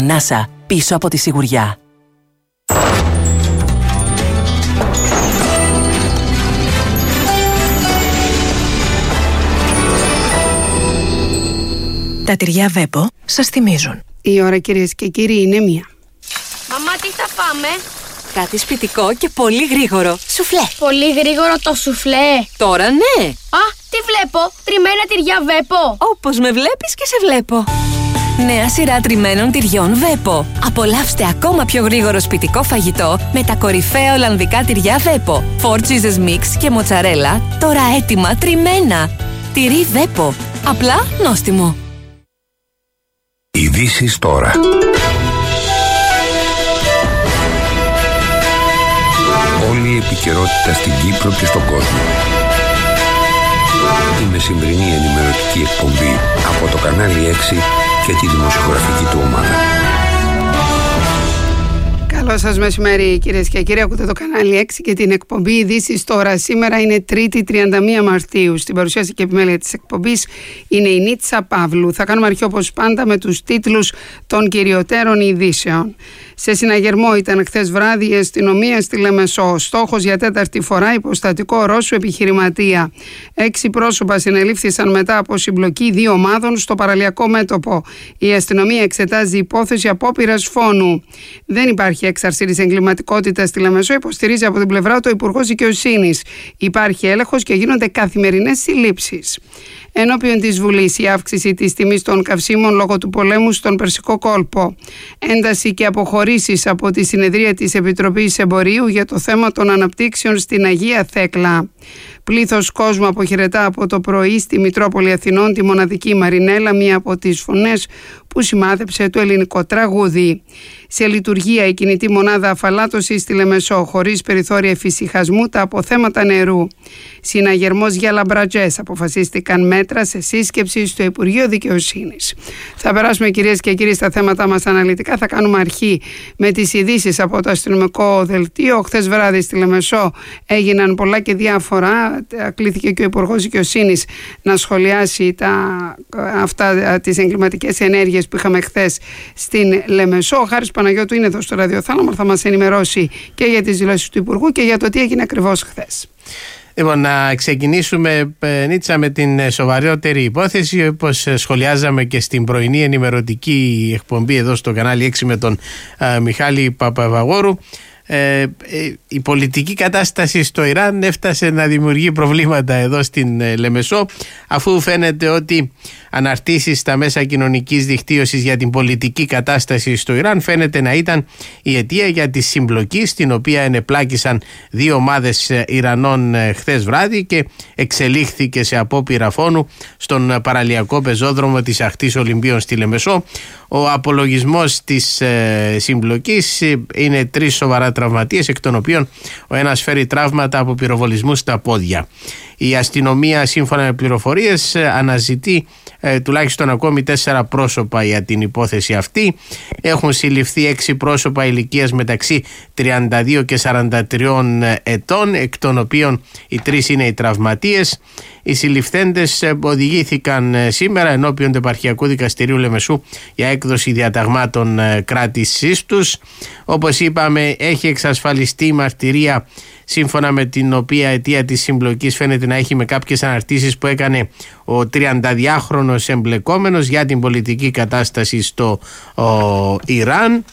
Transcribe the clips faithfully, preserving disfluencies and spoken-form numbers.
NASA, πίσω από τη σιγουριά. Τα τυριά Βέπο σας θυμίζουν. Η ώρα, κυρίες και κύριοι, είναι μία. Μαμά, τι θα φάμε? Κάτι σπιτικό και πολύ γρήγορο. Σουφλέ. Πολύ γρήγορο το σουφλέ. Τώρα ναι. Α, τι βλέπω? Τριμμένα τυριά Βέπο. Όπως με βλέπεις και σε βλέπω. Νέα σειρά τριμμένων τυριών Βέπο. Απολαύστε ακόμα πιο γρήγορο σπιτικό φαγητό με τα κορυφαία ολλανδικά τυριά Βέπο. Four cheeses mix και μοτσαρέλα, τώρα έτοιμα τριμμένα. Τυρί Βέπο. Απλά νόστιμο. Ειδήσεις τώρα. Όλη η επικαιρότητα στην Κύπρο και στον κόσμο. Η μεσημβρινή ενημερωτική εκπομπή από το κανάλι έξι και τη δημοσιογραφική του ομάδα. Καλό σας μεσημέρι, κυρίες και κύριοι. Ακούτε το κανάλι έξι και την εκπομπή Ειδήσεις τώρα. Σήμερα είναι Τρίτη τριάντα μία Μαρτίου. Στην παρουσίαση και επιμέλεια της εκπομπής είναι η Νίτσα Παύλου. Θα κάνουμε αρχή όπως πάντα με τους τίτλους των κυριωτέρων ειδήσεων. Σε συναγερμό ήταν χθες βράδυ η αστυνομία στη Λεμεσό. Στόχος για τέταρτη φορά υποστατικό Ρώσου επιχειρηματία. Έξι πρόσωπα συνελήφθησαν μετά από συμπλοκή δύο ομάδων στο παραλιακό μέτωπο. Η αστυνομία εξετάζει υπόθεση απόπειρας φόνου. Δεν υπάρχει έξαρση της εγκληματικότητας στη Λεμεσό, υποστηρίζει από την πλευρά του ο Υπουργός Δικαιοσύνης. Υπάρχει έλεγχος και γίνονται καθημερινές συλλήψεις. Ενώπιον της Βουλής, η αύξηση της τιμής των καυσίμων λόγω του πολέμου στον Περσικό κόλπο. Ένταση και αποχωρήσεις από τη συνεδρία της Επιτροπής Εμπορίου για το θέμα των αναπτύξεων στην Αγία Θέκλα. Πλήθος κόσμου αποχαιρετά από το πρωί στη Μητρόπολη Αθηνών τη μοναδική Μαρινέλα, μία από τις φωνές που σημάδεψε το ελληνικό τραγούδι. Σε λειτουργία η κινητή μονάδα αφαλάτωσης στη Λεμεσό, χωρίς περιθώρια εφησυχασμού τα αποθέματα νερού. Συναγερμός για λαμπρατζές, αποφασίστηκαν μέτρα σε σύσκεψη στο Υπουργείο Δικαιοσύνης. Θα περάσουμε, κυρίες και κύριοι, στα θέματα μας αναλυτικά. Θα κάνουμε αρχή με τις ειδήσεις από το αστυνομικό δελτίο. Χθες βράδυ στη Λεμεσό έγιναν πολλά και διάφορα. Κλήθηκε και ο Υπουργός Δικαιοσύνης να σχολιάσει τα, αυτά, τις εγκληματικές ενέργειες που είχαμε χθες στην Λεμεσό. Ο Χάρης Παναγιώτου είναι εδώ στο ραδιοθάλαμο, θα μας ενημερώσει και για τις δηλώσεις του Υπουργού και για το τι έγινε ακριβώς χθες. Λοιπόν, να ξεκινήσουμε, Νίτσα, με την σοβαρότερη υπόθεση. Όπως σχολιάζαμε και στην πρωινή ενημερωτική εκπομπή εδώ στο κανάλι έξι με τον α, Μιχάλη Παπαβαγόρου, Ε, η πολιτική κατάσταση στο Ιράν έφτασε να δημιουργεί προβλήματα εδώ στην ε, Λεμεσό, αφού φαίνεται ότι αναρτήσεις στα μέσα κοινωνικής δικτύωσης για την πολιτική κατάσταση στο Ιράν φαίνεται να ήταν η αιτία για τη συμπλοκή στην οποία ενεπλάκησαν δύο ομάδες Ιρανών ε, χθες βράδυ και εξελίχθηκε σε απόπειρα φόνου στον παραλιακό πεζόδρομο της Αχτής Ολυμπίων στη Λεμεσό. Ο απολογισμός της ε, συμπλοκής ε, είναι τρεις σοβαρά τραυματίες, εκ των οποίων ο ένας φέρει τραύματα από πυροβολισμούς στα πόδια. Η αστυνομία, σύμφωνα με πληροφορίες, αναζητεί ε, τουλάχιστον ακόμη τέσσερα πρόσωπα για την υπόθεση αυτή. Έχουν συλληφθεί έξι πρόσωπα ηλικίας μεταξύ τριάντα δύο και σαράντα τρία ετών, εκ των οποίων οι τρεις είναι οι τραυματίες. Οι συλληφθέντες οδηγήθηκαν σήμερα ενώπιον του Επαρχιακού Δικαστηρίου Λεμεσού για έκδοση διαταγμάτων κράτησής τους. Όπως είπαμε, έχει εξασφαλιστεί η μαρτυρία σύμφωνα με την οποία αιτία της συμπλοκής φαίνεται να έχει με κάποιες αναρτήσεις που έκανε ο τριανταδυάχρονος εμπλεκόμενος για την πολιτική κατάσταση στο ο, Ιράν.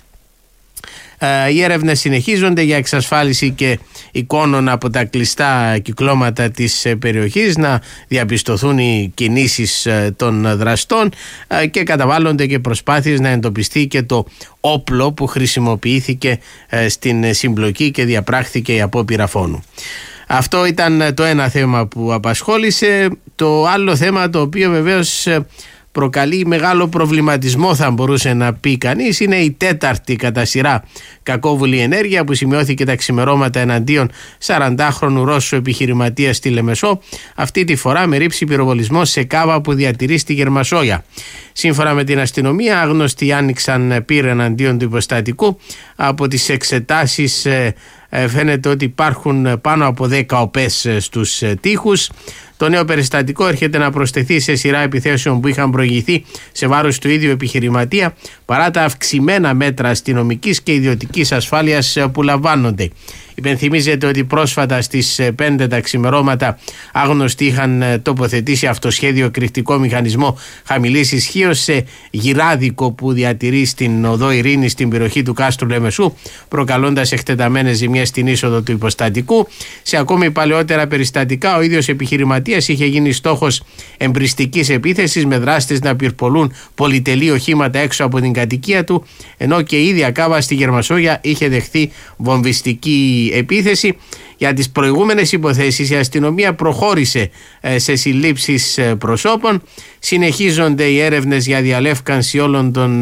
Οι έρευνες συνεχίζονται για εξασφάλιση και εικόνων από τα κλειστά κυκλώματα της περιοχής, να διαπιστωθούν οι κινήσεις των δραστών και καταβάλλονται και προσπάθειες να εντοπιστεί και το όπλο που χρησιμοποιήθηκε στην συμπλοκή και διαπράχθηκε η απόπειρα φόνου. Αυτό ήταν το ένα θέμα που απασχόλησε. Το άλλο θέμα, το οποίο βεβαίως προκαλεί μεγάλο προβληματισμό, θα μπορούσε να πει κανείς, είναι η τέταρτη κατά σειρά κακόβουλη ενέργεια που σημειώθηκε τα ξημερώματα εναντίον σαραντάχρονου Ρώσου επιχειρηματία στη Λεμεσό, αυτή τη φορά με ρήψη πυροβολισμό σε κάβα που διατηρεί στη Γερμασόγια. Σύμφωνα με την αστυνομία, άγνωστοι άνοιξαν πύρα εναντίον του υποστατικού. Από τις εξετάσεις φαίνεται ότι υπάρχουν πάνω από δέκα οπές στους τοίχους. Το νέο περιστατικό έρχεται να προσθεθεί σε σειρά επιθέσεων που είχαν προηγηθεί σε βάρος του ίδιου επιχειρηματία, παρά τα αυξημένα μέτρα αστυνομικής και ιδιωτικής ασφάλειας που λαμβάνονται. Υπενθυμίζεται ότι πρόσφατα στις πέντε τα ξημερώματα άγνωστοι είχαν τοποθετήσει αυτοσχέδιο κρυκτικό μηχανισμό χαμηλής ισχύως σε γυράδικο που διατηρεί στην οδό Ειρήνη στην περιοχή του κάστρου Λεμεσού, προκαλώντας εκτεταμένες ζημιές στην είσοδο του υποστατικού. Σε ακόμη παλαιότερα περιστατικά, ο ίδιος επιχειρηματίας είχε γίνει στόχος εμπριστικής επίθεσης, με δράστες να πυρπολούν πολυτελή οχήματα έξω από την κατοικία του, ενώ και η ίδια Κάβα στη Γερμασόγια είχε δεχθεί βομβιστική επίθεση. Για τις προηγούμενες υποθέσεις η αστυνομία προχώρησε σε συλλήψεις προσώπων. Συνεχίζονται οι έρευνες για διαλεύκανση όλων των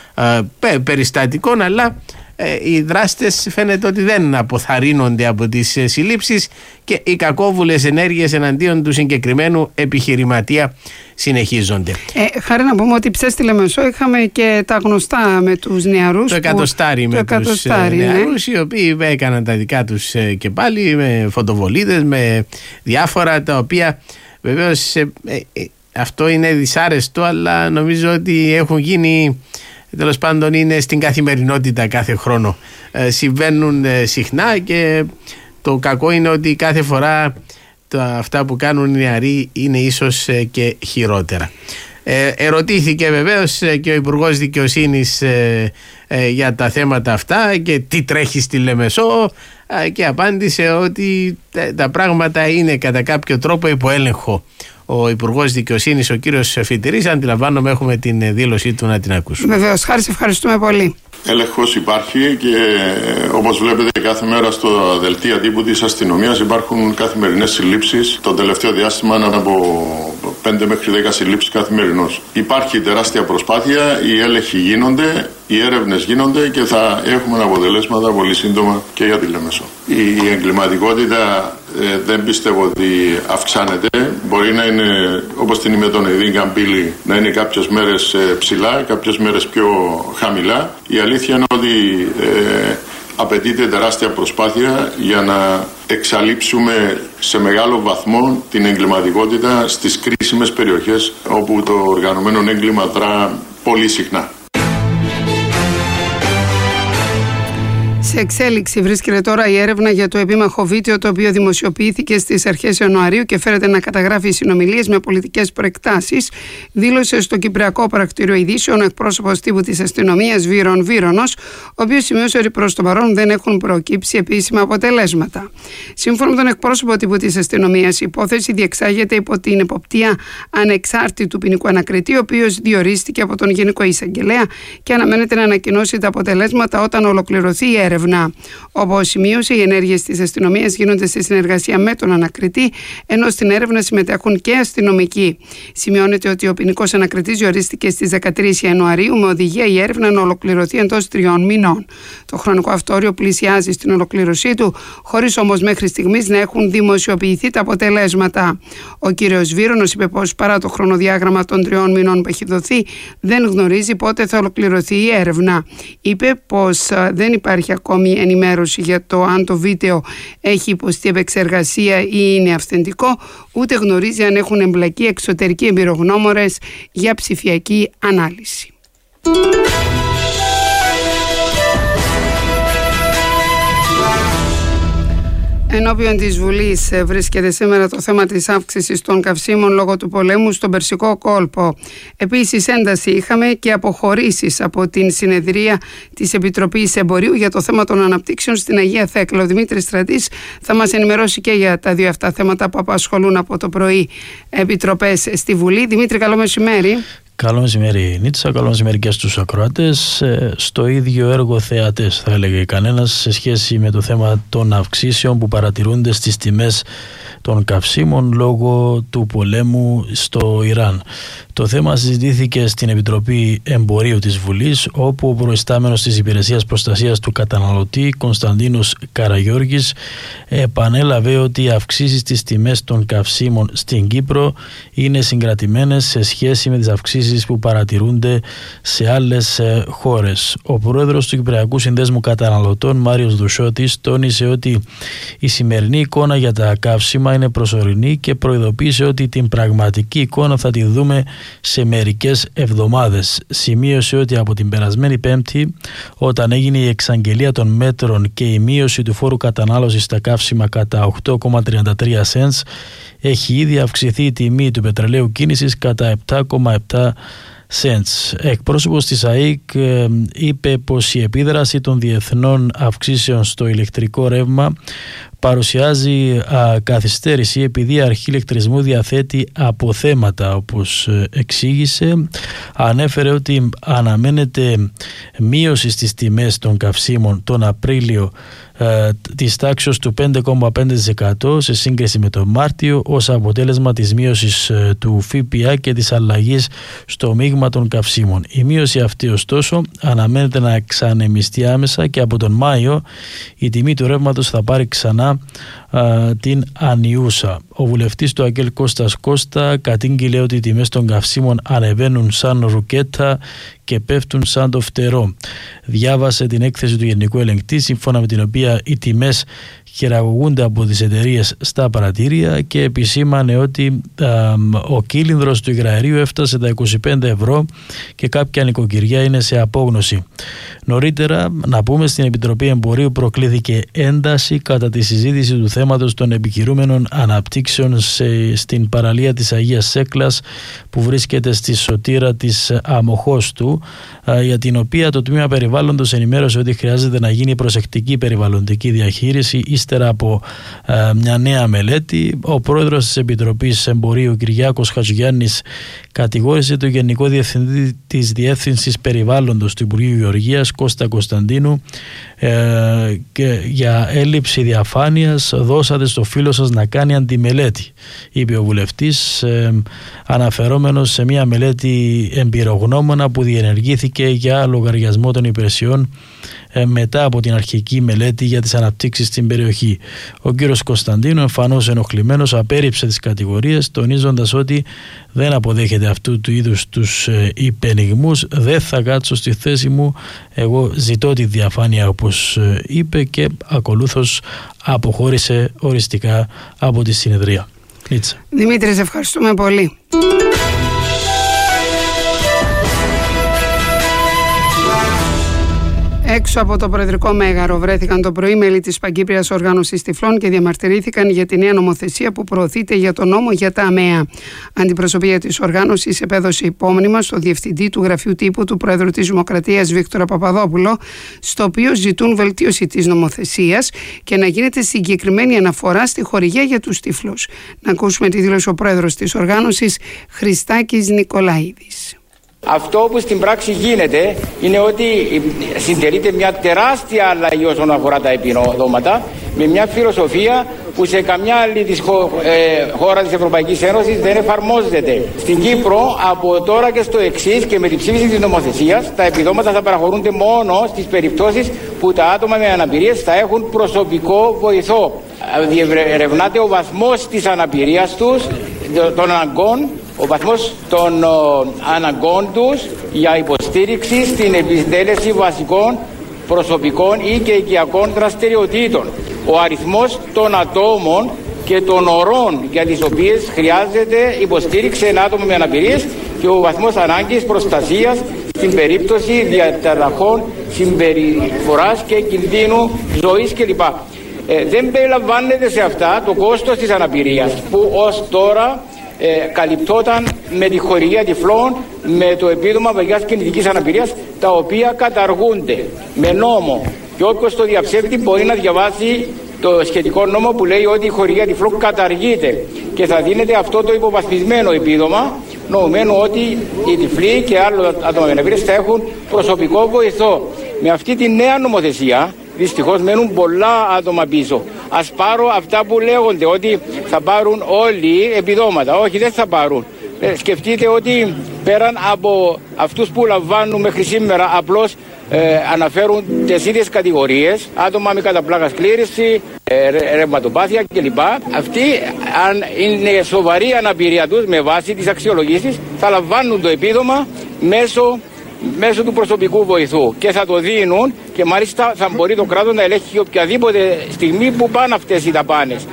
περιστατικών, αλλά οι δράστες φαίνεται ότι δεν αποθαρρύνονται από τις συλλήψεις και οι κακόβουλες ενέργειες εναντίον του συγκεκριμένου επιχειρηματία συνεχίζονται. Ε, χάρη να πούμε ότι ψες στη Λεμεσό είχαμε και τα γνωστά με τους νεαρούς. Το εκατοστάρι με το τους νεαρούς, ναι, οι οποίοι έκαναν τα δικά τους και πάλι με φωτοβολίδες, με διάφορα, τα οποία βεβαίως ε, ε, αυτό είναι δυσάρεστο, αλλά νομίζω ότι έχουν γίνει, τέλος πάντων είναι στην καθημερινότητα κάθε χρόνο. Ε, συμβαίνουν ε, συχνά, και το κακό είναι ότι κάθε φορά τα, αυτά που κάνουν οι νεαροί είναι ίσως ε, και χειρότερα. Ε, ερωτήθηκε βεβαίως ε, και ο Υπουργός Δικαιοσύνης ε, ε, για τα θέματα αυτά και τι τρέχει στη Λεμεσό, ε, και απάντησε ότι ε, τα πράγματα είναι κατά κάποιο τρόπο υπό έλεγχο. Ο Υπουργός Δικαιοσύνης, ο κύριος Φιτηρής, αντιλαμβάνομαι έχουμε την δήλωσή του να την ακούσουμε. Βεβαίως, Χάρη, σε ευχαριστούμε πολύ. Έλεγχος υπάρχει και όπως βλέπετε κάθε μέρα στο δελτία τύπου της αστυνομίας υπάρχουν καθημερινές συλλήψεις. Το τελευταίο διάστημα είναι από πέντε μέχρι δέκα συλλήψεις καθημερινώς. Υπάρχει τεράστια προσπάθεια, οι έλεγχοι γίνονται, οι έρευνες γίνονται και θα έχουμε αποτελέσματα πολύ σύντομα και για τη Λεμεσό. Η εγκληματικότητα ε, δεν πιστεύω ότι αυξάνεται. Μπορεί να είναι όπως την ημετονειδή καμπύλη, να είναι κάποιες μέρες ε, ψηλά, κάποιες μέρες πιο χαμηλά. Η αλήθεια είναι ότι ε, απαιτείται τεράστια προσπάθεια για να εξαλείψουμε σε μεγάλο βαθμό την εγκληματικότητα στις κρίσιμες περιοχές όπου το οργανωμένο έγκλημα δρά πολύ συχνά. Σε εξέλιξη βρίσκεται τώρα η έρευνα για το επίμαχο βίντεο, το οποίο δημοσιοποιήθηκε στις αρχές Ιανουαρίου και φέρεται να καταγράφει συνομιλίες με πολιτικές προεκτάσεις, δήλωσε στο Κυπριακό Πρακτήριο Ειδήσεων ο εκπρόσωπος τύπου της αστυνομίας Βύρον Βύρονος, ο οποίος σημείωσε ότι προς το παρόν δεν έχουν προκύψει επίσημα αποτελέσματα. Σύμφωνα με τον εκπρόσωπο τύπου της αστυνομίας, η υπόθεση διεξάγεται υπό την εποπτεία ανεξάρτητου ποινικού ανακριτή, ο οποίος διορίστηκε από τον Γενικό Εισαγγελέα και αναμένεται να ανακοινώσει τα αποτελέσματα όταν ολοκληρωθεί η έρευνα. Όπως σημείωσε, οι ενέργειες της αστυνομίας γίνονται σε συνεργασία με τον ανακριτή, ενώ στην έρευνα συμμετέχουν και αστυνομικοί. Σημειώνεται ότι ο ποινικός ανακριτής διορίστηκε στις δεκατρείς Ιανουαρίου με οδηγία η έρευνα να ολοκληρωθεί εντός τριών μηνών. Το χρονικό αυτό όριο πλησιάζει στην ολοκλήρωσή του, χωρίς όμως μέχρι στιγμής να έχουν δημοσιοποιηθεί τα αποτελέσματα. Ο κύριος Βύρονος είπε πως παρά το χρονοδιάγραμμα των τριών μηνών που έχει δοθεί, δεν γνωρίζει πότε θα ολοκληρωθεί η έρευνα. Είπε πως δεν υπάρχει ακόμη ενημέρωση για το αν το βίντεο έχει υποστεί επεξεργασία ή είναι αυθεντικό, ούτε γνωρίζει αν έχουν εμπλακεί εξωτερικοί εμπειρογνώμονες για ψηφιακή ανάλυση. Ενώπιον της Βουλής βρίσκεται σήμερα το θέμα της αύξησης των καυσίμων λόγω του πολέμου στον Περσικό κόλπο. Επίσης, ένταση είχαμε και αποχωρήσεις από την συνεδρία της Επιτροπής Εμπορίου για το θέμα των αναπτύξεων στην Αγία Θέκλα. Ο Δημήτρης Στρατής θα μας ενημερώσει και για τα δύο αυτά θέματα που απασχολούν από το πρωί επιτροπές στη Βουλή. Δημήτρη, καλό μεσημέρι. Καλό μεσημέρι Νίτσα, καλό μεσημέρι και στους ακροατές. Στο ίδιο έργο θεατές θα έλεγε κανένας σε σχέση με το θέμα των αυξήσεων που παρατηρούνται στις τιμές των καυσίμων λόγω του πολέμου στο Ιράν. Το θέμα συζητήθηκε στην Επιτροπή Εμπορίου της Βουλής, όπου ο προϊστάμενος της Υπηρεσίας Προστασίας του Καταναλωτή, Κωνσταντίνος Καραγιώργης, επανέλαβε ότι οι αυξήσεις στις τιμές των καυσίμων στην Κύπρο είναι συγκρατημένες σε σχέση με τις αυξήσεις αυξήσεις που παρατηρούνται σε άλλες χώρες. Ο πρόεδρος του Κυπριακού Συνδέσμου Καταναλωτών, Μάριος Δουσότης, τόνισε ότι η σημερινή εικόνα για τα καύσιμα είναι προσωρινή και προειδοποίησε ότι την πραγματική εικόνα θα τη δούμε σε μερικές εβδομάδες. Σημείωσε ότι από την περασμένη Πέμπτη, όταν έγινε η εξαγγελία των μέτρων και η μείωση του φόρου κατανάλωσης στα καύσιμα κατά οκτώ κόμμα τριάντα τρία σεντς, έχει ήδη αυξηθεί η τιμή του πετρελαίου κίνησης κατά επτά κόμμα επτά σεντς. Εκπρόσωπος της ΑΕΚ ε, είπε πως η επίδραση των διεθνών αυξήσεων στο ηλεκτρικό ρεύμα παρουσιάζει α, καθυστέρηση επειδή η αρχή ηλεκτρισμού διαθέτει αποθέματα, όπως ε, εξήγησε. Ανέφερε ότι αναμένεται μείωση στις τιμές των καυσίμων τον Απρίλιο ε, της τάξης του πέντε κόμμα πέντε τοις εκατό σε σύγκριση με τον Μάρτιο, ως αποτέλεσμα της μείωσης ε, του ΦΠΑ και της αλλαγής στο μείγμα των καυσίμων. Η μείωση αυτή, ωστόσο, αναμένεται να εξανεμιστεί άμεσα και από τον Μάιο η τιμή του ρεύματος θα πάρει ξανά α, την ανιούσα. Ο βουλευτής του ΑΚΕΛ Κώστας Κώστα κατήγγειλε ότι οι τιμές των καυσίμων ανεβαίνουν σαν ρουκέτα και πέφτουν σαν το φτερό. Διάβασε την έκθεση του Γενικού Ελεγκτή, σύμφωνα με την οποία οι τιμές χειραγωγούνται από τις εταιρείες στα παρατήρια, και επισήμανε ότι α, ο κύλινδρος του υγραερίου έφτασε τα είκοσι πέντε ευρώ και κάποια νοικοκυριά είναι σε απόγνωση. Νωρίτερα, να πούμε, στην Επιτροπή Εμπορίου προκλήθηκε ένταση κατά τη συζήτηση του θέματος των επικυρούμενων αναπτύξεων σε, στην παραλία της Αγίας Σέκλας, που βρίσκεται στη σωτήρα της Αμοχώστου, α, για την οποία το Τμήμα Περιβάλλοντος ενημέρωσε ότι χρειάζεται να γίνει προσεκτική περιβαλλοντική διαχείριση ύστερα από α, μια νέα μελέτη. Ο πρόεδρος της Επιτροπής Εμπορίου, Κυριάκος Χατζηγιάννης, κατηγόρησε το Γενικό Διευθυντή της Διεύθυνσης Περιβάλλοντος του Υπουργείου Γεωργίας, Κώστα Κωνσταντίνου, ε, και για έλλειψη διαφάνειας. Δώσατε στο φίλο σας να κάνει αντιμελέτη, είπε ο βουλευτής, ε, αναφερόμενος σε μια μελέτη εμπειρογνώμονα που διενεργήθηκε για λογαριασμό των υπηρεσιών ε, μετά από την αρχική μελέτη για τις αναπτύξεις στην περιοχή. Ο κύριος Κωνσταντίνου, εμφανώς ενοχλημένος, απέρριψε τις κατηγορίες, τονίζοντας ότι δεν αποδέχεται αυτού του είδους τους ε, υπενιγμούς. Δεν θα κάτσω στη θέση μου, εγώ ζητώ τη διαφάνεια, όπως ε, είπε, και ακολούθως αποχώρησε οριστικά από τη συνεδρία. Νίτσα. Δημήτρη, σε ευχαριστούμε πολύ. Έξω από το Προεδρικό Μέγαρο βρέθηκαν το πρωί μέλη της Παγκύπριας Οργάνωσης Τυφλών και διαμαρτυρήθηκαν για τη νέα νομοθεσία που προωθείται για τον νόμο για τα ΑΜΕΑ. Αντιπροσωπεία της οργάνωσης επέδωσε υπόμνημα στο Διευθυντή του Γραφείου Τύπου του Πρόεδρου της Δημοκρατίας, Βίκτορα Παπαδόπουλο, στο οποίο ζητούν βελτίωση της νομοθεσίας και να γίνεται συγκεκριμένη αναφορά στη χορηγία για τους τυφλούς. Να ακούσουμε τη δήλωση ο Πρόεδρος της οργάνωσης, Χριστάκης Νικολαίδης. Αυτό που στην πράξη γίνεται είναι ότι συντηρείται μια τεράστια αλλαγή όσον αφορά τα επιδόματα, με μια φιλοσοφία που σε καμιά άλλη της χω, ε, χώρα της Ευρωπαϊκής Ένωσης δεν εφαρμόζεται. Στην Κύπρο, από τώρα και στο εξής και με την ψήφιση της νομοθεσίας, τα επιδόματα θα παραχωρούνται μόνο στις περιπτώσεις που τα άτομα με αναπηρίες θα έχουν προσωπικό βοηθό. Διερευνάται ο βαθμός της αναπηρίας τους, των αναγκών, ο βαθμός των ο, αναγκών τους για υποστήριξη στην επιτέλεση βασικών προσωπικών ή και οικιακών δραστηριοτήτων, ο αριθμός των ατόμων και των ωρών για τις οποίες χρειάζεται υποστήριξη ένα άτομο με αναπηρίες και ο βαθμός ανάγκης προστασίας στην περίπτωση διαταραχών συμπεριφοράς και κινδύνου ζωής κλπ. Ε, δεν περιλαμβάνεται σε αυτά το κόστος της αναπηρίας που ως τώρα ε, καλυπτόταν με τη χορηγία τυφλών, με το επίδομα βαριάς κινητικής αναπηρίας, τα οποία καταργούνται με νόμο. Και όποιος το διαψεύδει μπορεί να διαβάσει το σχετικό νόμο που λέει ότι η χορηγία τυφλών καταργείται και θα δίνεται αυτό το υποβαθμισμένο επίδομα, νομιμένου ότι οι τυφλοί και άλλοι άτομα με αναπηρίες θα έχουν προσωπικό βοηθό. Με αυτή τη νέα νομοθεσία δυστυχώς μένουν πολλά άτομα πίσω. Ας πάρω αυτά που λέγονται ότι θα πάρουν όλοι επιδόματα. Όχι, δεν θα πάρουν. Ε, σκεφτείτε ότι πέραν από αυτούς που λαμβάνουν μέχρι σήμερα απλώς ε, αναφέρουν τις ίδιες κατηγορίες, άτομα με καταπλάκα σκλήρηση, ε, ρευματοπάθεια κλπ. Αυτοί αν είναι σοβαρή αναπηρία τους, με βάση τις αξιολογήσεις, θα λαμβάνουν το επίδομα μέσω, μέσω του προσωπικού βοηθού και θα το δίνουν και μάλιστα θα μπορεί το κράτος να ελέγχει οποιαδήποτε στιγμή που πάνε αυτές οι δαπάνες.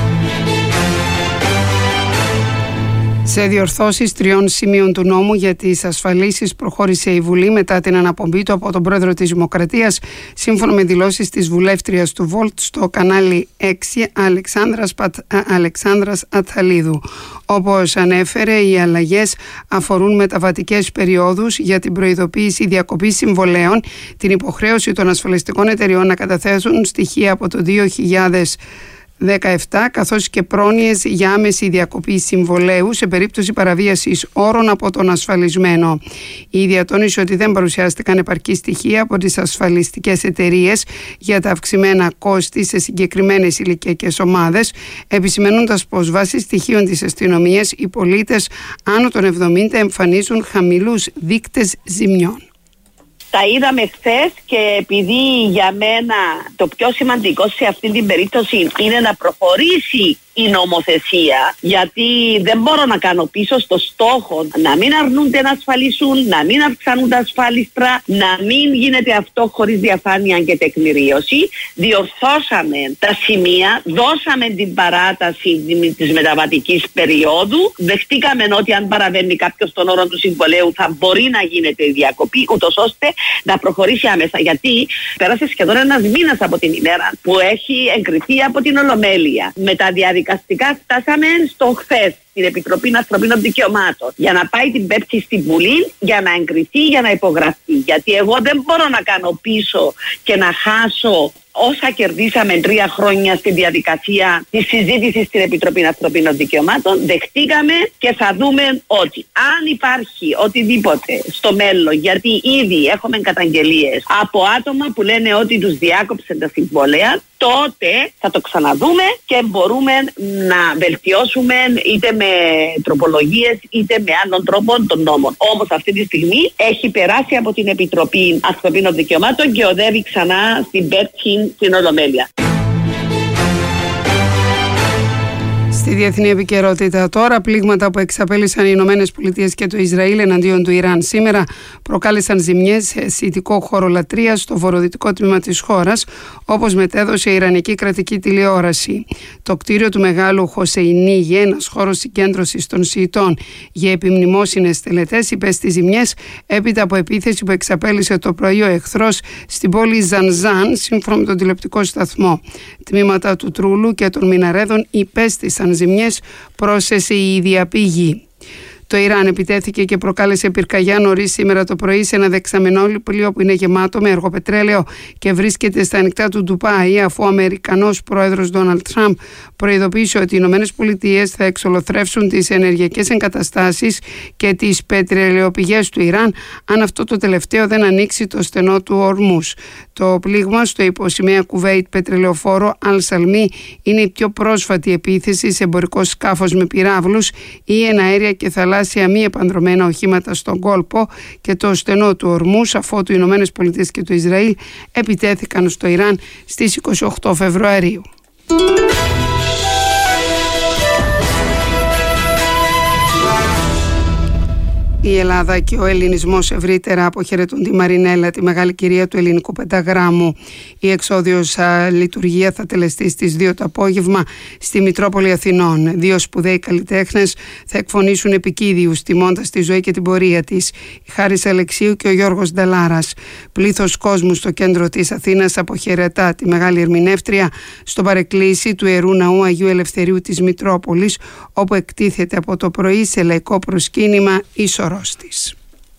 Σε διορθώσεις τριών σημείων του νόμου για τις ασφαλίσεις προχώρησε η Βουλή μετά την αναπομπή του από τον πρόεδρο της Δημοκρατίας, σύμφωνα με δηλώσεις της βουλεύτριας του Βολτ στο κανάλι έξι Αλεξάνδρας, Πατ... Αλεξάνδρας Αταλίδου. Όπως ανέφερε, οι αλλαγές αφορούν μεταβατικές περιόδους για την προειδοποίηση διακοπής συμβολέων, την υποχρέωση των ασφαλιστικών εταιριών να καταθέσουν στοιχεία από το δύο χιλιάδες δεκαεπτά, καθώς και πρόνοιες για άμεση διακοπή συμβολέου σε περίπτωση παραβίασης όρων από τον ασφαλισμένο. Η ίδια τόνισε ότι δεν παρουσιάστηκαν επαρκή στοιχεία από τις ασφαλιστικές εταιρείες για τα αυξημένα κόστη σε συγκεκριμένες ηλικιακές ομάδες, επισημαίνοντας πως βάσει στοιχείων της αστυνομίας οι πολίτες άνω των εβδομήντα εμφανίζουν χαμηλούς δείκτες ζημιών. Τα είδαμε χθες και επειδή για μένα το πιο σημαντικό σε αυτή την περίπτωση είναι να προχωρήσει η νομοθεσία, γιατί δεν μπορώ να κάνω πίσω στο στόχο να μην αρνούνται να ασφαλίσουν, να μην αυξάνουν τα ασφάλιστρα, να μην γίνεται αυτό χωρίς διαφάνεια και τεκμηρίωση. Διορθώσαμε τα σημεία, δώσαμε την παράταση της μεταβατικής περίοδου, δεχτήκαμε ότι αν παραβαίνει κάποιος τον όρο του συμβολέου θα μπορεί να γίνεται η διακοπή, ούτως ώστε να προχωρήσει άμεσα. Γιατί πέρασε σχεδόν ένας μήνας από την ημέρα που έχει εγκριθεί από την Ολομέλεια. Με τα διαδικαστικά φτάσαμε στο χθες, την Επιτροπή Ανθρωπίνων Δικαιωμάτων, για να πάει την Πέμπτη στην Βουλή, για να εγκριθεί, για να υπογραφεί. Γιατί εγώ δεν μπορώ να κάνω πίσω και να χάσω όσα κερδίσαμε τρία χρόνια στη διαδικασία της συζήτησης στην Επιτροπή Ανθρωπίνων Δικαιωμάτων. Δεχτήκαμε και θα δούμε ότι αν υπάρχει οτιδήποτε στο μέλλον, γιατί ήδη έχουμε καταγγελίες από άτομα που λένε ότι τους διάκοψαν τα συμβόλαια, τότε θα το ξαναδούμε και μπορούμε να βελτιώσουμε είτε με τροπολογίες είτε με άλλον τρόπο των νόμων. Όμως αυτή τη στιγμή έχει περάσει από την Επιτροπή Ανθρωπίνων Δικαιωμάτων και οδεύει ξανά στην Πέμπτη στην Ολομέλεια. Στη διεθνή επικαιρότητα τώρα, πλήγματα που εξαπέλυσαν οι Ηνωμένες Πολιτείες και το Ισραήλ εναντίον του Ιράν σήμερα προκάλεσαν ζημιές σε σιητικό χώρο λατρείας στο βορειοδυτικό τμήμα της χώρας, όπως μετέδωσε η Ιρανική κρατική τηλεόραση. Το κτίριο του Μεγάλου Χοσεϊνίγε, ένας χώρος συγκέντρωσης των Σιητών για επιμνημόσυνες τελετές, υπέστη ζημιές έπειτα από επίθεση που εξαπέλυσε το πρωί ο εχθρός στην πόλη Ζανζάν, σύμφωνα με τον τηλεοπτικό σταθμό. Τμήματα του Τρούλου και των Μιναρέδων υπέστησαν ζημιές, πρόσθεσε η ίδια πηγή. Το Ιράν επιτέθηκε και προκάλεσε πυρκαγιά νωρίς σήμερα το πρωί σε ένα δεξαμενόλιπλιο που είναι γεμάτο με αργοπετρέλαιο και βρίσκεται στα ανοιχτά του Ντουμπάι, αφού ο Αμερικανός πρόεδρος Ντόναλντ Τραμπ προειδοποίησε ότι οι Ηνωμένες Πολιτείες θα εξολοθρεύσουν τις ενεργειακές εγκαταστάσεις και τις πετρελαιοπηγές του Ιράν αν αυτό το τελευταίο δεν ανοίξει το στενό του Ορμούς. Το πλήγμα στο υποσημαία Κουβέιτ πετρελαιοφόρο Αλ Σαλμί είναι η πιο πρόσφατη επίθεση σε εμπορικό σκάφος με πυράβλους ή εναέρια και θαλάσσια μη επανδρομένα οχήματα στον κόλπο και το στενό του Ορμούς, αφότου οι Ηνωμένες Πολιτείες και το Ισραήλ επιτέθηκαν στο Ιράν στις είκοσι οκτώ Φεβρουαρίου. Η Ελλάδα και ο ελληνισμός ευρύτερα αποχαιρετούν τη Μαρινέλα, τη μεγάλη κυρία του ελληνικού πενταγράμμου. Η εξόδιος λειτουργία θα τελεστεί στις δύο το απόγευμα στη Μητρόπολη Αθηνών. Δύο σπουδαίοι καλλιτέχνες θα εκφωνήσουν επικίδιους, τιμώντας τη ζωή και την πορεία της. Η Χάρης Αλεξίου και ο Γιώργος Νταλάρας. Πλήθος κόσμου στο κέντρο της Αθήνας αποχαιρετά τη μεγάλη ερμηνεύτρια στο παρεκκλήσι του Ιερού Ναού Αγίου Ελευθερίου της Μητρόπολης, όπου εκτίθεται από το πρωί σε λαϊκό προσκύνημα η σωρός της.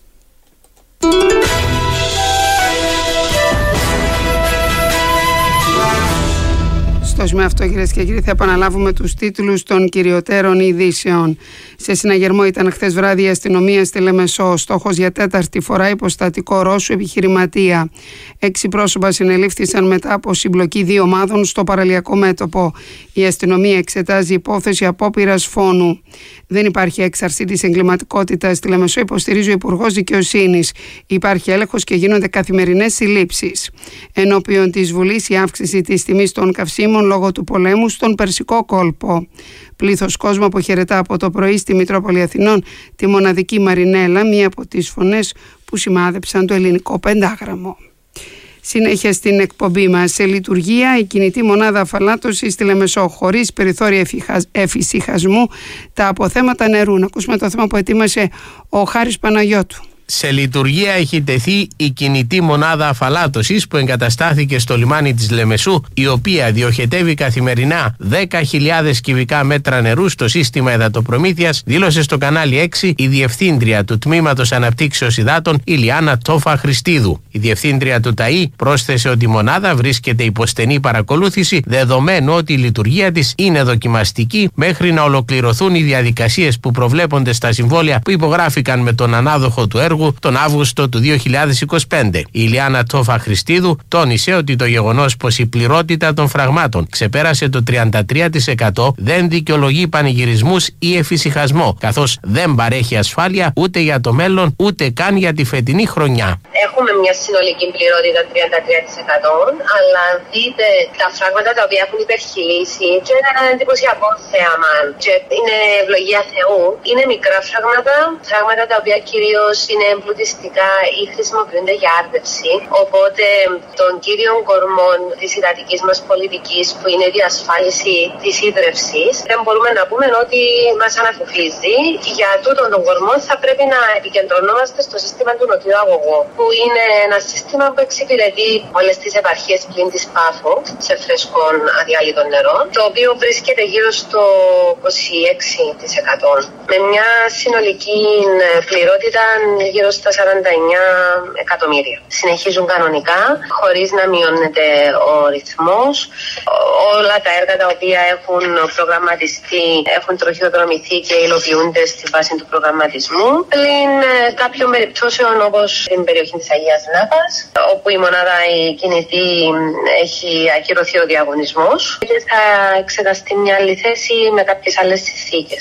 Στο σημείο αυτό, κυρίες και κύριοι, θα επαναλάβουμε τους τίτλους των κυριωτέρων ειδήσεων. Σε συναγερμό ήταν χθες βράδυ η αστυνομία στη Λεμεσό. Στόχος για τέταρτη φορά υποστατικό Ρώσου επιχειρηματία. Έξι πρόσωπα συνελήφθησαν μετά από συμπλοκή δύο ομάδων στο παραλιακό μέτωπο. Η αστυνομία εξετάζει υπόθεση απόπειρας φόνου. Δεν υπάρχει έξαρση της εγκληματικότητας στη Λεμεσό, υποστηρίζει ο Υπουργός Δικαιοσύνης. Υπάρχει έλεγχος και γίνονται καθημερινές συλλήψεις. Ενώπιον της Βουλής, η αύξηση της τιμής των καυσίμων λόγω του πολέμου στον Περσικό κόλπο. Πλήθος κόσμου αποχαιρετά από το πρωί στη Μητρόπολη Αθηνών τη μοναδική Μαρινέλα, μία από τις φωνές που σημάδεψαν το ελληνικό πεντάγραμμο. Συνέχεια στην εκπομπή μας, σε λειτουργία η κινητή μονάδα αφαλάτωσης στη Λεμεσό, χωρίς περιθώρια εφησυχασμού τα αποθέματα νερού. Να ακούσουμε το θέμα που ετοίμασε ο Χάρης Παναγιώτου. Σε λειτουργία έχει τεθεί η κινητή μονάδα αφαλάτωσης που εγκαταστάθηκε στο λιμάνι της Λεμεσού, η οποία διοχετεύει καθημερινά δέκα χιλιάδες κυβικά μέτρα νερού στο σύστημα υδατοπρομήθειας, δήλωσε στο κανάλι έξι η Διευθύντρια του Τμήματος Αναπτύξεως Υδάτων Ηλιάνα Τόφα Χριστίδου. Η Διευθύντρια του ΤΑΗ πρόσθεσε ότι η μονάδα βρίσκεται υπό στενή παρακολούθηση, δεδομένου ότι η λειτουργία της είναι δοκιμαστική μέχρι να ολοκληρωθούν οι διαδικασίες που προβλέπονται στα συμβόλαια που υπογράφηκαν με τον ανάδοχο του έργου τον Αύγουστο του δύο χιλιάδες είκοσι πέντε. Η Ηλιάνα Τόφα Χριστίδου τόνισε ότι το γεγονός πως η πληρότητα των φραγμάτων ξεπέρασε το τριάντα τρία τοις εκατό δεν δικαιολογεί πανηγυρισμούς ή εφησυχασμό, καθώς δεν παρέχει ασφάλεια ούτε για το μέλλον ούτε καν για τη φετινή χρονιά. Έχουμε μια συνολική πληρότητα τριάντα τρία τοις εκατό, αλλά αν δείτε τα φράγματα τα οποία έχουν υπερχειλήσει και είναι ένα εντυπωσιακό θέαμα και είναι ευλογία Θεού, είναι μικρά φράγματα, φράγματα τα οποία κυρίως είναι εμπλουτιστικά ή χρησιμοποιούνται για άρδευση. Οπότε των κύριων κορμών της υδατικής μας πολιτικής, που είναι η διασφάλιση της ίδρευσης, δεν μπορούμε να πούμε ότι μας αναφουφίζει. Για τούτον τον κορμό θα πρέπει να επικεντρωνόμαστε στο σύστημα του νοτιού αγωγού, που είναι ένα σύστημα που εξυπηρετεί όλες τις επαρχίες πλην της Πάφου σε φρέσκων αδιάλειτων νερών, το οποίο βρίσκεται γύρω στο είκοσι έξι τοις εκατό, με μια συνολική πληρότητα γύρω στα σαράντα εννέα εκατομμύρια. Συνεχίζουν κανονικά, χωρίς να μειώνεται ο ρυθμός. Όλα τα έργα τα οποία έχουν προγραμματιστεί έχουν τροχιοδρομηθεί και υλοποιούνται στη βάση του προγραμματισμού. Πλην κάποιων περιπτώσεων, όπως την περιοχή της Αγίας Νάπας, όπου η μονάδα η κινητή έχει ακυρωθεί ο διαγωνισμός και θα εξεταστεί μια άλλη θέση με κάποιες άλλες συνθήκες.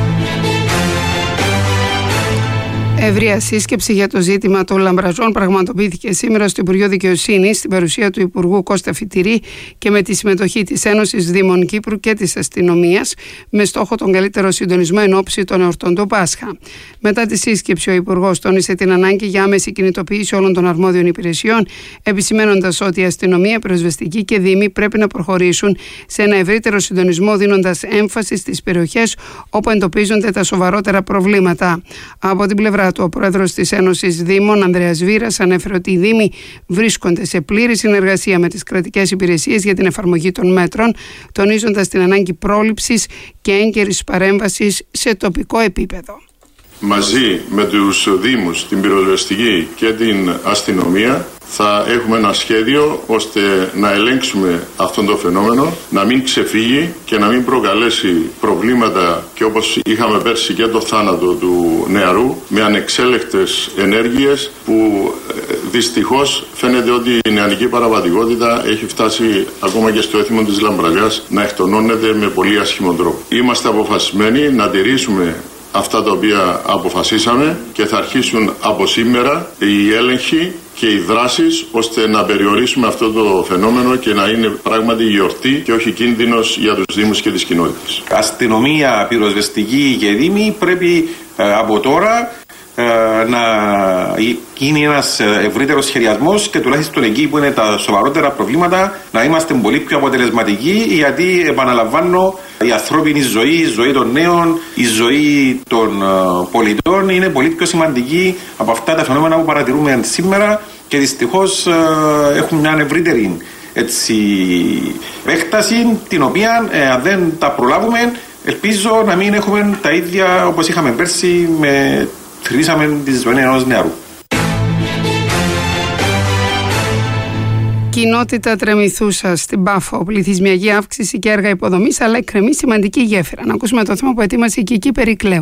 Ευρεία σύσκεψη για το ζήτημα των λαμπραζών πραγματοποιήθηκε σήμερα στο Υπουργείο Δικαιοσύνης στην παρουσία του Υπουργού Κώστα Φυτηρή και με τη συμμετοχή της Ένωσης Δήμων Κύπρου και της Αστυνομίας, με στόχο τον καλύτερο συντονισμό εν ώψη των εορτών του Πάσχα. Μετά τη σύσκεψη, ο Υπουργός τόνισε την ανάγκη για άμεση κινητοποίηση όλων των αρμόδιων υπηρεσιών, επισημένοντας ότι η αστυνομία, η πυροσβεστική και δήμοι πρέπει να προχωρήσουν σε ένα ευρύτερο συντονισμό, δίνοντας έμφαση στις περιοχές όπου εντοπίζονται τα σοβαρότερα προβλήματα. Από την πλευρά του, ο πρόεδρος της Ένωσης Δήμων, Ανδρέας Βήρας, ανέφερε ότι οι Δήμοι βρίσκονται σε πλήρη συνεργασία με τις κρατικές υπηρεσίες για την εφαρμογή των μέτρων, τονίζοντας την ανάγκη πρόληψης και έγκαιρης παρέμβασης σε τοπικό επίπεδο. Μαζί με τους Δήμους, την πυροσβεστική και την αστυνομία θα έχουμε ένα σχέδιο ώστε να ελέγξουμε αυτό το φαινόμενο, να μην ξεφύγει και να μην προκαλέσει προβλήματα, και όπως είχαμε πέρσι και το θάνατο του νεαρού, με ανεξέλεκτες ενέργειες που δυστυχώς φαίνεται ότι η νεανική παραβατικότητα έχει φτάσει ακόμα και στο έθιμο της λαμπραγιάς να εκτονώνεται με πολύ άσχημο τρόπο. Είμαστε αποφασισμένοι να τηρήσουμε αυτά τα οποία αποφασίσαμε και θα αρχίσουν από σήμερα οι έλεγχοι και οι δράσεις ώστε να περιορίσουμε αυτό το φαινόμενο και να είναι πράγματι γιορτή και όχι κίνδυνος για τους Δήμους και τις κοινότητες. Αστυνομία, πυροσβεστική και Δήμοι πρέπει ε, από τώρα ε, να γίνει ένας ευρύτερος σχεδιασμός και τουλάχιστον εκεί που είναι τα σοβαρότερα προβλήματα να είμαστε πολύ πιο αποτελεσματικοί, γιατί επαναλαμβάνω, η ανθρώπινη ζωή, η ζωή των νέων, η ζωή των uh, πολιτών είναι πολύ πιο σημαντική από αυτά τα φαινόμενα που παρατηρούμε σήμερα και δυστυχώς uh, έχουν μια ευρύτερη έτσι, έκταση, την οποία ε, αν δεν τα προλάβουμε, ελπίζω να μην έχουμε τα ίδια όπως είχαμε πέρσι με θρήσαμε τη ζωή ενός νεαρού. Κοινότητα Τρεμηθούσα στην Πάφο, πληθυσμιακή αύξηση και έργα υποδομής, αλλά εκκρεμεί σημαντική γέφυρα. Να ακούσουμε το θέμα που ετοίμασε η Κική Περικλέους.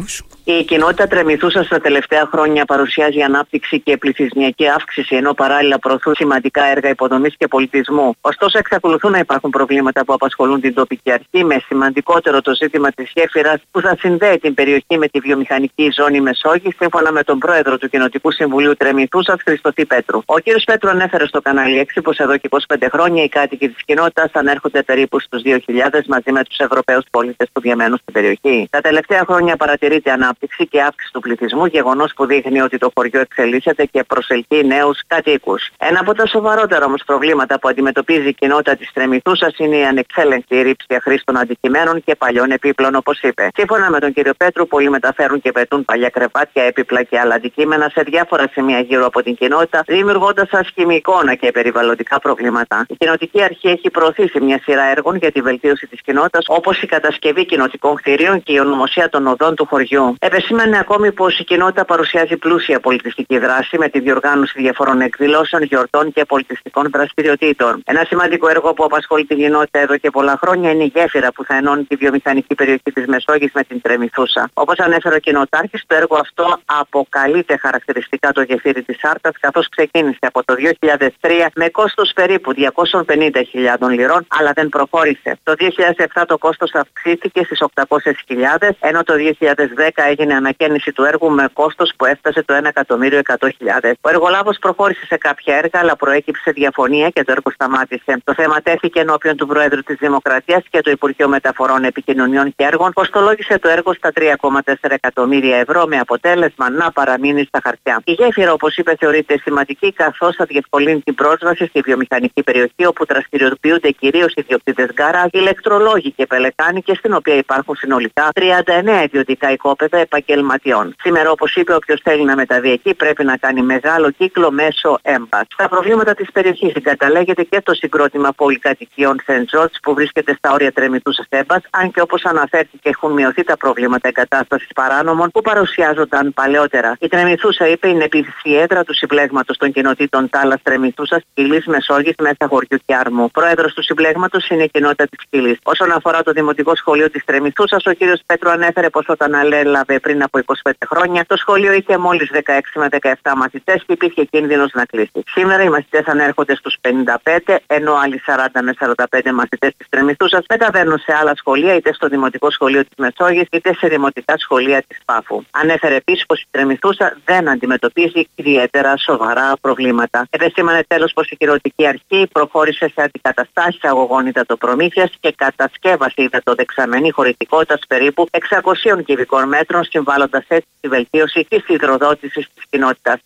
Η κοινότητα Τρεμηθούσας τα τελευταία χρόνια παρουσιάζει ανάπτυξη και πληθυσμιακή αύξηση, ενώ παράλληλα προωθούν σημαντικά έργα υποδομής και πολιτισμού. Ωστόσο, εξακολουθούν να υπάρχουν προβλήματα που απασχολούν την τοπική αρχή, με σημαντικότερο το ζήτημα της γέφυρας που θα συνδέει την περιοχή με τη βιομηχανική ζώνη Μεσόγειο, σύμφωνα με τον πρόεδρο του Κοινοτικού Συμβουλίου Τρεμηθούσας, Χριστοφή Πέτρου. Ο κ. Πέτρου ανέφερε στο κανάλι έξι πως εδώ και είκοσι πέντε χρόνια οι κάτοικοι της κοινότητας ανέρχονται περίπου στους δύο χιλιάδες μαζί με τους Ευρωπαίους πολίτες που διαμένουν στην περιοχή. Τα τελευταία χρόνια παρατηρείται ανάπτυξη και αύξηση του πληθυσμού, γεγονός που δείχνει ότι το χωριό εξελίσσεται και προσελκύει νέους κατοίκους. Ένα από τα σοβαρότερα όμως προβλήματα που αντιμετωπίζει η κοινότητα της Τρεμηθούσας είναι η ανεξέλεγκτη ρήψη αχρήστων αντικειμένων και παλιών επίπλων, όπως είπε. Σύμφωνα με τον κ. Πέτρου, πολλοί μεταφέρουν και πετούν παλιά κρεβάτια, έπιπλα και άλλα αντικείμενα σε διάφορα σημεία γύρω από την κοινότητα, δημιουργώντας άσχημη εικόνα και περιβαλλοντικά προβλήματα. Η κοινοτική αρχή έχει προωθήσει μια σειρά έργων για τη βελτίωση της κοινότητας, όπως η κατασκευή κοινοτικών κτηρίων και η ονομοσία των οδών του χωριού. Επεσήμανε ακόμη πως η κοινότητα παρουσιάζει πλούσια πολιτιστική δράση με τη διοργάνωση διαφορών εκδηλώσεων, γιορτών και πολιτιστικών δραστηριοτήτων. Ένα σημαντικό έργο που απασχολεί την κοινότητα εδώ και πολλά χρόνια είναι η γέφυρα που θα ενώνει τη βιομηχανική περιοχή της Μεσόγειας με την Τρεμηθούσα. Όπως ανέφερε ο κοινοτάρχης, το έργο αυτό αποκαλείται χαρακτηριστικά το γεφύρι της Άρτας, καθώς ξεκίνησε από το δύο χιλιάδες τρία με κόστος περίπου διακόσιες πενήντα χιλιάδες λιρών, αλλά δεν προχώρησε. Το δύο χιλιάδες επτά το κόστος αυξήθηκε στις οκτακόσιες χιλιάδες, ενώ το δύο χιλιάδες δέκα έγινε ανακαίνιση του έργου με κόστος που έφτασε το ένα εκατομμύριο εκατό χιλιάδες. Ο εργολάβος προχώρησε σε κάποια έργα, αλλά προέκυψε διαφωνία και το έργο σταμάτησε. Το θέμα τέθηκε ενώπιον του Προέδρου της Δημοκρατίας και το Υπουργείο Μεταφορών, Επικοινωνιών και Έργων, κοστολόγησε το έργο στα τρία κόμμα τέσσερα εκατομμύρια ευρώ, με αποτέλεσμα να παραμείνει στα χαρτιά. Η γέφυρα, όπως είπε, θεωρείται σημαντική, καθώς θα διευκολύνει την πρόσβαση στη βιομηχανική περιοχή, όπου δραστηριοποιούνται κυρίως ιδιοκτήτες γκαράζ, ηλεκτρολόγοι και πελεκάνοι, και στην οποία υπάρχουν συνολικά τριάντα εννέα ιδιωτικά οικόπεδα επαγγελματιών. Σήμερα, όπως είπε, όποιος θέλει να μεταβεί εκεί πρέπει να κάνει μεγάλο κύκλο μέσω έμπας. Στα προβλήματα της περιοχής συγκαταλέγεται και το συγκρότημα πολυκατοικιών Σεντ Τζορτζ που βρίσκεται στα όρια Τρεμηθούσας έμπας, αν και όπως αναφέρθηκε έχουν μειωθεί τα προβλήματα εγκατάστασης παράνομων που παρουσιάζονταν παλαιότερα. Η Τρεμηθούσα, είπε, είναι επίσης η έδρα του συμπλέγματος των κοινοτήτων Τάλας, Τρεμηθούσας, Σκυλής, Μεσόγειας, Μέσα Χωριού και Άρμου. Πρόεδρος του συμπλέγματος είναι η κοινότητα της Σκυλής. Όσον αφορά το Δημοτικό Σχολείο της Τρεμηθούσας, ο κ. Πέτρου ανέφερε πως όταν ανέλαβε πριν από είκοσι πέντε χρόνια, το σχολείο είχε μόλις δεκαέξι με δεκαεπτά μαθητές και υπήρχε κίνδυνος να κλείσει. Σήμερα οι μαθητές ανέρχονται στους πενήντα πέντε, ενώ άλλοι σαράντα με σαράντα πέντε μαθητές της Τρεμηθούσας μεταβαίνουν σε άλλα σχολεία, είτε στο Δημοτικό Σχολείο της Μεσόγειας, είτε σε δημοτικά σχολεία της Πάφου. Ανέφερε επίσης πως η Τρεμηθούσα δεν αντιμετωπίζει ιδιαίτερα σοβαρά προβλήματα. Επεσήμανε τέλος πως η κυρωτική αρχή προχώρησε σε αντικαταστάσεις αγωγών υδατοπρομήθειας και κατασκεύασε υδατοδεξαμενή χωρητικότητας περίπου εξακόσια κυβικών μέτρων, συμβάλλοντας έτσι στη βελτίωση της υδροδότησης της κοινότητας.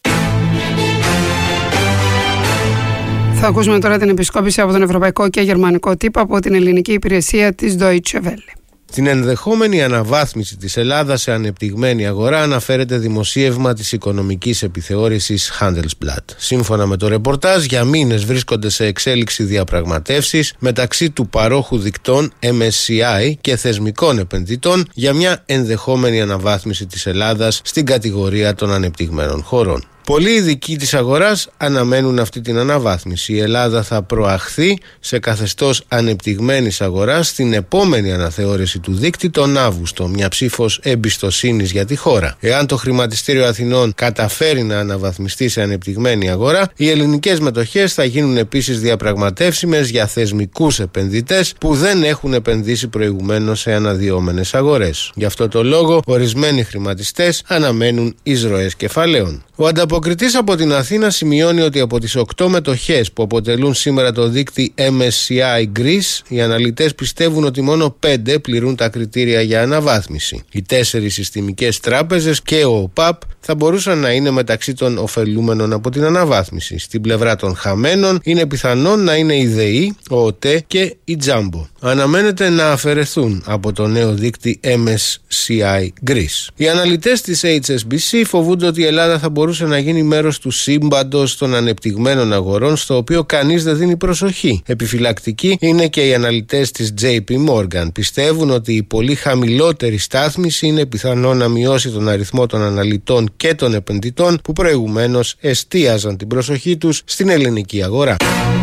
Θα ακούσουμε τώρα την επισκόπηση από τον ευρωπαϊκό και γερμανικό τύπο από την ελληνική υπηρεσία της Deutsche Welle. Στην ενδεχόμενη αναβάθμιση της Ελλάδας σε ανεπτυγμένη αγορά αναφέρεται δημοσίευμα της οικονομικής επιθεώρησης Handelsblatt. Σύμφωνα με το ρεπορτάζ, για μήνες βρίσκονται σε εξέλιξη διαπραγματεύσεις μεταξύ του παρόχου δικτών εμ ες σι άι και θεσμικών επενδυτών για μια ενδεχόμενη αναβάθμιση της Ελλάδας στην κατηγορία των ανεπτυγμένων χωρών. Πολλοί ειδικοί της αγοράς αναμένουν αυτή την αναβάθμιση. Η Ελλάδα θα προαχθεί σε καθεστώς ανεπτυγμένης αγοράς στην επόμενη αναθεώρηση του δείκτη τον Αύγουστο, μια ψήφος εμπιστοσύνης για τη χώρα. Εάν το Χρηματιστήριο Αθηνών καταφέρει να αναβαθμιστεί σε ανεπτυγμένη αγορά, οι ελληνικές μετοχές θα γίνουν επίσης διαπραγματεύσιμες για θεσμικούς επενδυτές που δεν έχουν επενδύσει προηγουμένως σε αναδυόμενες αγορές. Γι' αυτό το λόγο, ορισμένοι χρηματιστές αναμένουν εισρωές κεφαλαίων. Ο ανταποκριτής από την Αθήνα σημειώνει ότι από τις οκτώ μετοχές που αποτελούν σήμερα το δείκτη εμ ες σι άι Greece, οι αναλυτές πιστεύουν ότι μόνο πέντε πληρούν τα κριτήρια για αναβάθμιση. Οι τέσσερις συστημικές τράπεζες και ο ΟΠΑΠ θα μπορούσαν να είναι μεταξύ των ωφελούμενων από την αναβάθμιση. Στην πλευρά των χαμένων είναι πιθανόν να είναι η ΔΕΗ, ο ΟΤΕ και η Τζάμπο. Αναμένεται να αφαιρεθούν από το νέο δείκτη εμ ες σι άι Greece. Οι αναλυτές της έιτς ες μπι σι φοβούνται ότι η Ελλάδα θα μπορούσε να γίνει μέρος του σύμπαντος των ανεπτυγμένων αγορών, στο οποίο κανείς δεν δίνει προσοχή. Επιφυλακτικοί είναι και οι αναλυτές της τζέι πι Morgan. Πιστεύουν ότι η πολύ χαμηλότερη στάθμιση είναι πιθανό να μειώσει τον αριθμό των αναλυτών και των επενδυτών που προηγουμένως εστίαζαν την προσοχή τους στην ελληνική αγορά.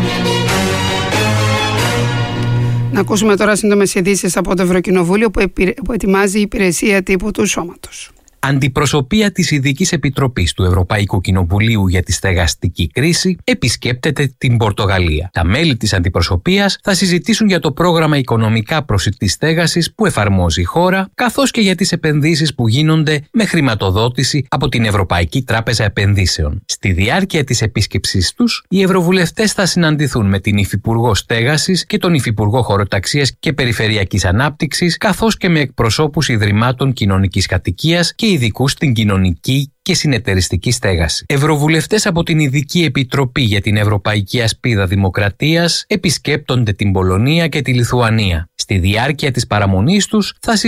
Να ακούσουμε τώρα σύντομες ειδήσεις από το Ευρωκοινοβούλιο που, επι... που ετοιμάζει η υπηρεσία τύπου του Σώματος. Αντιπροσωπεία της Ειδικής Επιτροπής του Ευρωπαϊκού Κοινοβουλίου για τη στεγαστική κρίση επισκέπτεται την Πορτογαλία. Τα μέλη της αντιπροσωπείας θα συζητήσουν για το πρόγραμμα οικονομικά προσιτής στέγασης που εφαρμόζει η χώρα, καθώς και για τις επενδύσεις που γίνονται με χρηματοδότηση από την Ευρωπαϊκή Τράπεζα Επενδύσεων. Στη διάρκεια της επίσκεψής τους, οι ευρωβουλευτές θα συναντηθούν με την Υφυπουργό Στέγασης και τον Υφυπουργό Χωροταξίας και Περιφερειακής Ανάπτυξης, καθώς και με εκπροσώπους ιδρυμάτων κοινωνικής κατοικίας και ειδικούς στην κοινωνική και συνεταιριστική στέγαση. Ευρωβουλευτές από την Ειδική Επιτροπή για την Ευρωπαϊκή Ασπίδα Δημοκρατίας επισκέπτονται την Πολωνία και τη Λιθουανία. Στη διάρκεια της παραμονής τους θα